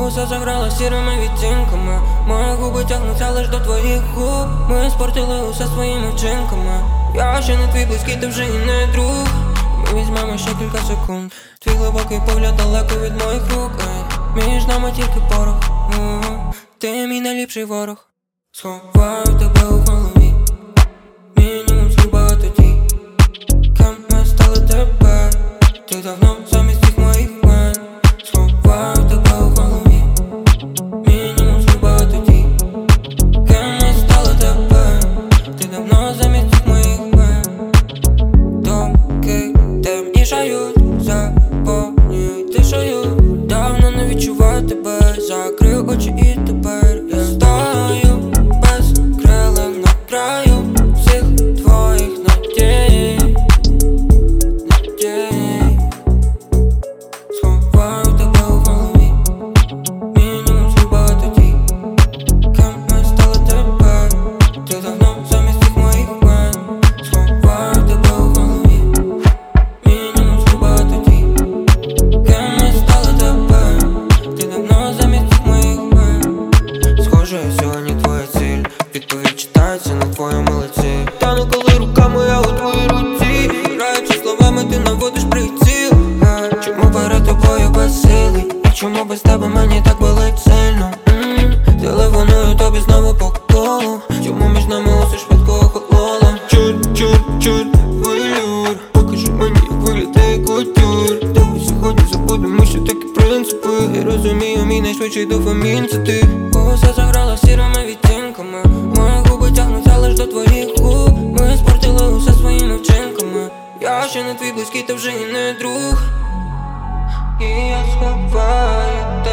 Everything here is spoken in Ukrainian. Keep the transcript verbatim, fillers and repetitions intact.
Усе заграла сірими відтінками. Мої губи тягнуться лиш до твоїх губ. Ми спортили усе своїми вчинками. Я ще не твій близький, ти вже і не друг. Ми візьмемо ще кілька секунд. Твій глибокий погляд далеко від моїх рук. Ей, між нами тільки порох. У-у-у. Ти мій найліпший ворог. Сховаю тебе у голові. Мінімум слів багато дій. Ким ми стали тепер? Ти давно замість всіх моїх мен. Сховаю тебе у голові. Мінімум слів багато дій. Ким ми стали тепер? Ти давно замість всіх моїх мен. Думки темнішають, заповнюють тишею. Давно не відчуваю тебе. Закрив очі і тепер я стою без крилем на краю всіх твоїх надій, надій. Сховаю тебе у голові. Мінімум слів багато дій. Ким ми стали тепер? Ти давно замість всіх моїх мен. Сховаю тебе у голові. Мінімум слів багато дій. Ким ми стали тепер? Ти давно замість всіх моїх мен. Схоже, сьогодні твоя ціль. Відповідь читається на твоєму лиці. Та ну коли рука моя у твоїй руці. Граючи словами, ти наводиш приціл. Чому перед тобою безсилий? І чому без тебе мені так болить сильно? М-м, телефоную тобі знову по колу. Чому між нами усе швидко охололо? Чур, чур, чур, вилюр. Покажи мені, як виглядає кутюр. Давай сьогодні забудемо, що такі принципи. Я розумію, мій найшвидший дофамін це ти. Усе заграла сірими відтінками. Мої губи тягнуться лиш до твоїх губ. Ми спортили усе своїми вчинками. Я ще не твій близький, ти вже і не друг. І я сховаю тебе.